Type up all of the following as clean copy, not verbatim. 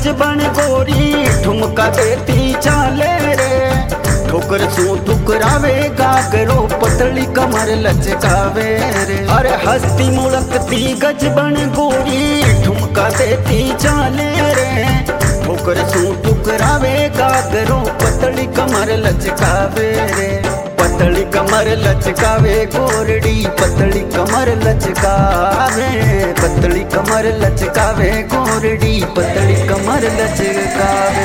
गज बन गोरी ठुमका देती चाले रे। ठोकर सू ठुकरावे गागरो पतली कमर लचकावे रे। अरे हस्ती मुड़कती गज बन गोरी ठुमका देती चाले रे। ठोकर सू ठुकरावे गागरो पतली कमर लचकावे रे। पतली कमर लचकावे गोरडी पतली कमर लचकावे। पतली कमर लचकावे गोरडी पतली कमर लचकावे।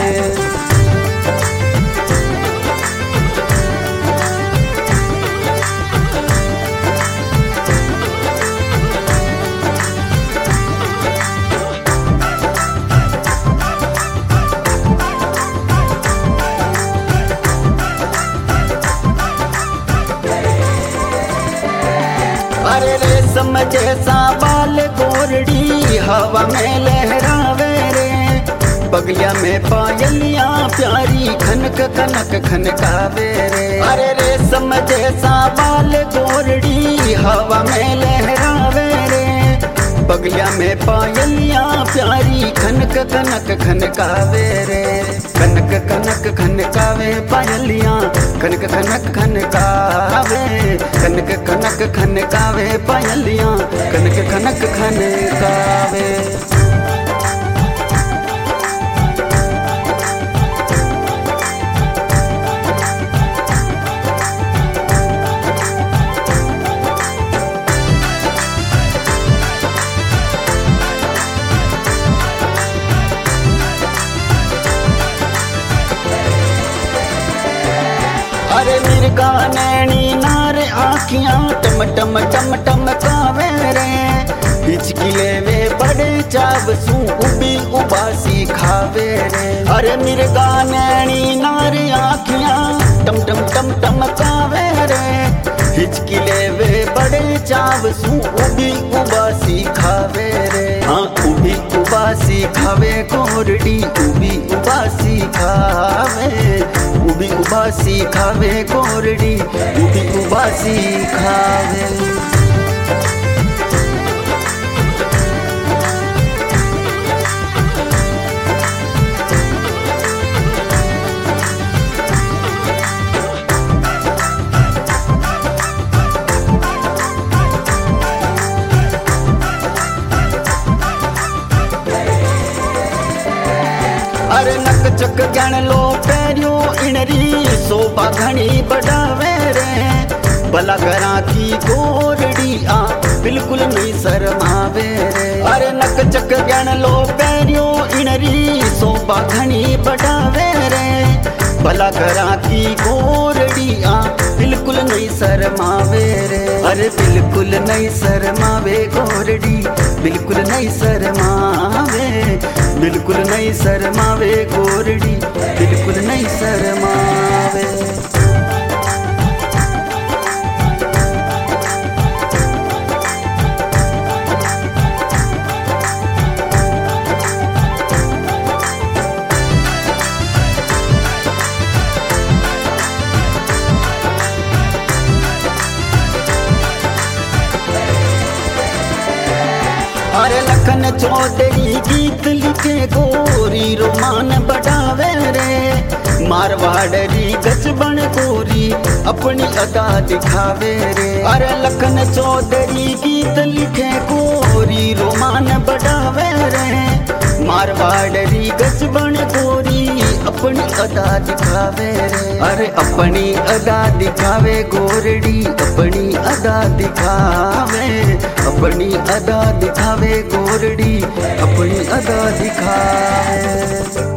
अरे रेशम जैसा बाल गोरडी हवा में लहरावे रे। बगलिया में पायलियां प्यारी खनक खनक खनकावे रे। अरे रेशम जैसा बाल गोरडी हवा में लहरावे रे। बगलिया में पायलियां प्यारी खनक खनक खनकावे रे। खनक खनक खनकावे पायलियां खनक खनक खनकावे। खनक खनक खनकावे पायलियां खनक खनक खनकावे। अरे मिर्गा नैनी नार आखियां टम टम टम टम कावे रे। हिचकिले वे बड़े चाव सू उबी उबासी खावे रे। अरे मिर्गा नैनी नार आखियां टम टम टम टम कावे रे। हिचकिले वे बड़े चाव सू उबी उबासी खावे रे। हाँ उबी उबासी खावे गोरडी उबी उबासी खावे। उबी उबासी खावे गोरडी उबी उबासी खावे। अरे नक चक गण लो पैरियो इनरी शोभा घनी बढ़ावे रे। भला घरा की गोरडी आ बिल्कुल नहीं शर्मावे रे। अरे नक चक गण लो पैरियो इनरी शोभा घनी बढ़ावे रे। भला घरा की गोरडी आ बिल्कुल नहीं शर्मावे रे। अरे बिल्कुल नहीं शर्मावे गोरडी बिल्कुल नहीं शर्मावे। बिल्कुल नहीं शर्मावे गोरडी बिल्कुल नहीं शर्मावे। अरे लखन चौधरी गीत लिखे गोरी रोमान बढ़ावे रे। मारवाड़ी गज बन गोरी अपनी अदा दिखावे रे। अरे लखन चौधरी गीत लिखे गोरी रोमान बढ़ावे रे। मारवाड़ी गज बन गोरी अपनी अदा दिखावे रे। अरे अपनी अदा दिखावे गोरडी अपनी अदा दिखावे। अपनी अदा दिखावे गोरडी अपनी अदा दिखावे।